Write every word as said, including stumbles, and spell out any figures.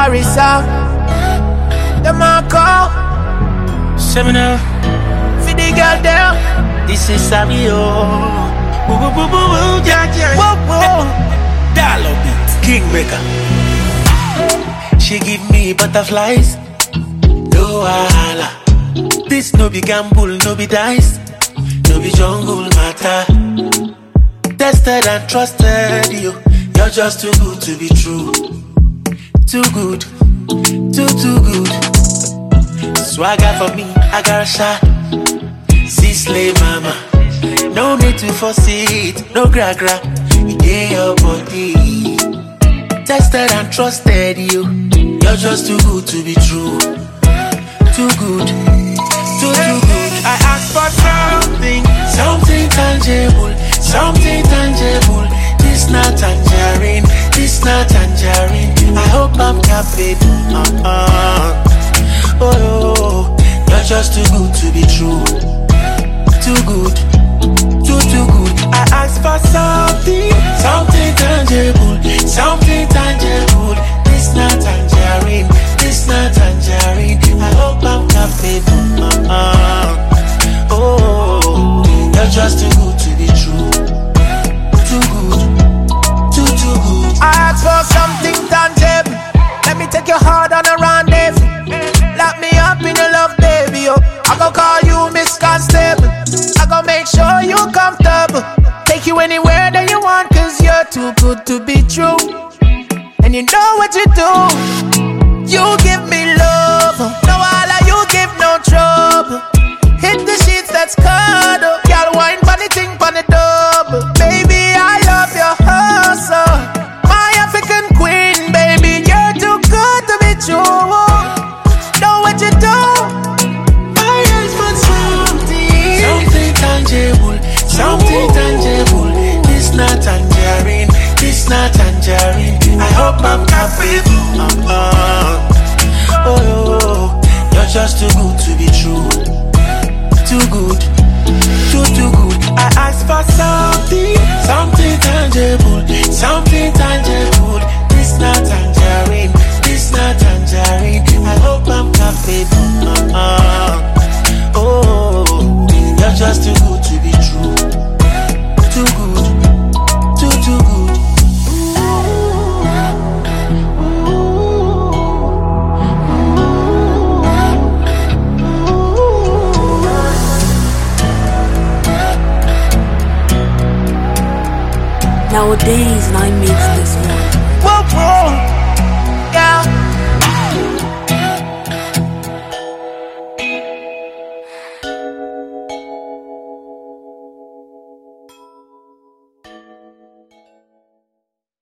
Paris out. The Marco. Seminar. For the girl there. This is Savio. Woo woo woo woo woo. Yeah yeah. Whoa whoa. Dollar beat. Kingmaker. She give me butterflies. No wahala. This no be gamble, no be dice. No be jungle matter. Tested and trusted you. You're just too good to be true. Too good. Too, too good. Swagger for me, I got a shot. See slay mama. No need to force it. No gra gra. You get your body. Tested and trusted you. You're just too good to be true. Too good. Too, too good. I asked for something. Something tangible. Something tangible. This not tangerine. This not tangerine. I hope I'm capable. Uh-uh. Oh, oh, you're just too good to be true. Too good. Too, too good. I asked for something. Something tangible. Something tangible. This not tangerine. This not tangerine. I hope I'm capable. Uh-uh. Oh, you're just too good to be true. Too good. Too, too good. I asked for something tangible. Let me take your heart on a rendezvous. Lock me up in your love, baby, oh. I gon' call you Miss Constable. I gon' make sure you comfortable. Take you anywhere that you want, cause you're too good to be true. And you know what you do. You give me love. No wahala, you give no trouble. Hit the sheets, that's cuddle. Y'all wine funny thing for the double. Baby, I love your hustle. My African queen, baby, you're too good to be true. Know what you do. I asked for something. Something tangible. Something tangible. This not tangerine. This not tangerine. I hope I'm capable. Uh-uh. Oh, oh, oh, you're just too good to be true. Too good. Too, too good. I asked for something. Something tangible. Something tangible. This not tangerine. This not tangerine. I hope I'm capable. Uh-uh. Oh, you're just too good to be true. Too good. Too, too good. Nowadays, I mix this one. Whoa, whoa.